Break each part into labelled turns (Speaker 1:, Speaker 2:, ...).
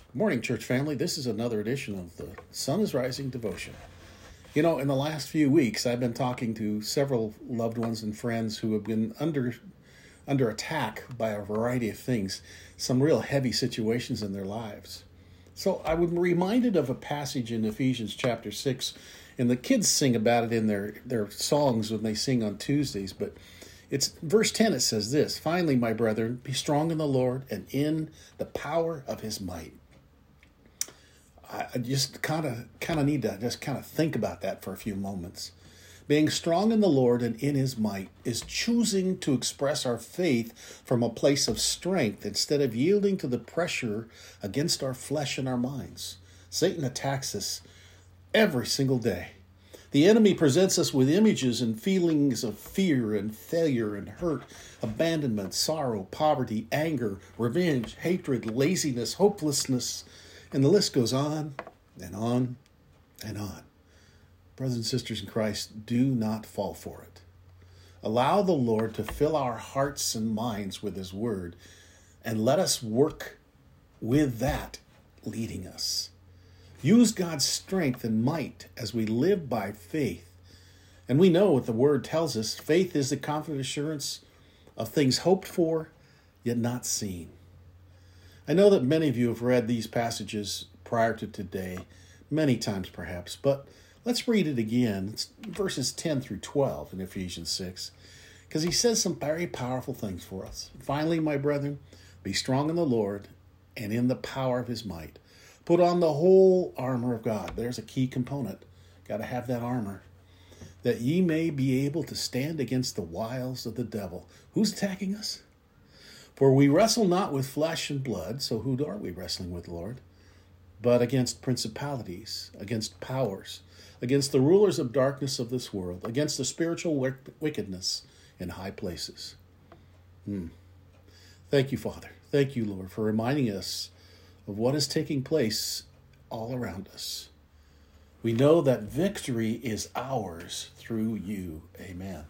Speaker 1: Morning, church family. This is another edition of the Sun is Rising devotion. You know, in the last few weeks, I've been talking to several loved ones and friends who have been under attack by a variety of things, some real heavy situations in their lives. So I was reminded of a passage in Ephesians chapter 6, and the kids sing about it in their songs when they sing on Tuesdays, but it's verse 10. It says this: "Finally, my brethren, be strong in the Lord and in the power of his might." I just kind of need to just kind of think about that for a few moments. Being strong in the Lord and in his might is choosing to express our faith from a place of strength instead of yielding to the pressure against our flesh and our minds. Satan attacks us every single day. The enemy presents us with images and feelings of fear and failure and hurt, abandonment, sorrow, poverty, anger, revenge, hatred, laziness, hopelessness, and the list goes on and on and on. Brothers and sisters in Christ, do not fall for it. Allow the Lord to fill our hearts and minds with his word, and let us work with that leading us. Use God's strength and might as we live by faith. And we know what the word tells us. Faith is the confident assurance of things hoped for, yet not seen. I know that many of you have read these passages prior to today, many times perhaps, but let's read it again. It's verses 10 through 12 in Ephesians 6, because he says some very powerful things for us. "Finally, my brethren, be strong in the Lord and in the power of his might. Put on the whole armor of God." There's a key component. Got to have that armor. "That ye may be able to stand against the wiles of the devil." Who's attacking us? "For we wrestle not with flesh and blood." So who are we wrestling with, Lord? "But against principalities, against powers, against the rulers of darkness of this world, against the spiritual wickedness in high places." Thank you, Father. Thank you, Lord, for reminding us of what is taking place all around us. We know that victory is ours through you. Amen.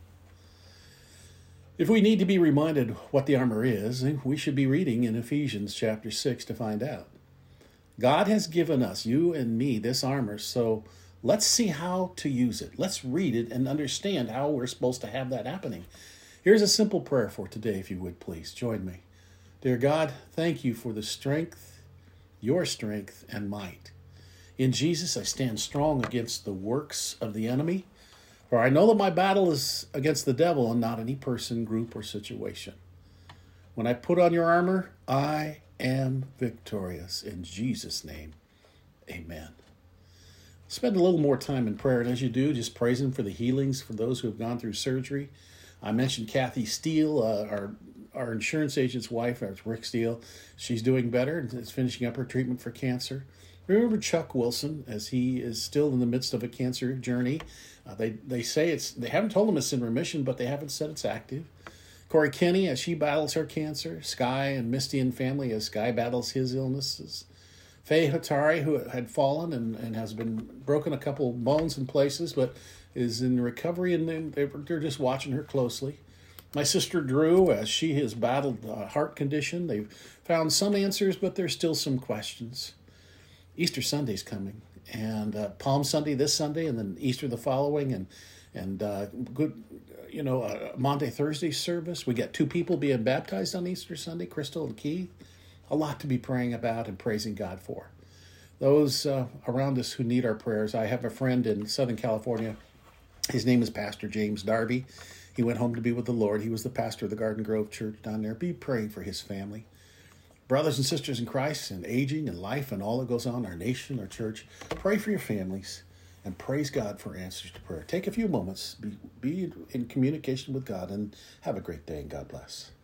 Speaker 1: If we need to be reminded what the armor is, we should be reading in Ephesians chapter 6 to find out. God has given us, you and me, this armor, so let's see how to use it. Let's read it and understand how we're supposed to have that happening. Here's a simple prayer for today, if you would please. Join me. Dear God, thank you for the strength, your strength and might. In Jesus, I stand strong against the works of the enemy. For I know that my battle is against the devil and not any person, group, or situation. When I put on your armor, I am victorious. In Jesus' name, amen. Spend a little more time in prayer, and as you do, just praise him for the healings for those who have gone through surgery. I mentioned Kathy Steele, our insurance agent's wife. That's Rick Steele. She's doing better and is finishing up her treatment for cancer. Remember Chuck Wilson, as he is still in the midst of a cancer journey. They say they haven't told him it's in remission, but they haven't said it's active. Corey Kenny, as she battles her cancer. Sky and Misty and family, as Sky battles his illnesses. Faye Hatari, who had fallen and has been broken a couple bones in places, but is in recovery, and they're just watching her closely. My sister Drew, as she has battled a heart condition. They've found some answers, but there's still some questions. Easter Sunday's coming, and Palm Sunday this Sunday, and then Easter the following, and Monday, Thursday service. We got 2 people being baptized on Easter Sunday, Crystal and Keith. A lot to be praying about and praising God for. Those around us who need our prayers. I have a friend in Southern California. His name is Pastor James Darby. He went home to be with the Lord. He was the pastor of the Garden Grove Church down there. Be praying for his family. Brothers and sisters in Christ, and aging and life and all that goes on, our nation, our church, pray for your families and praise God for answers to prayer. Take a few moments, be in communication with God, and have a great day, and God bless.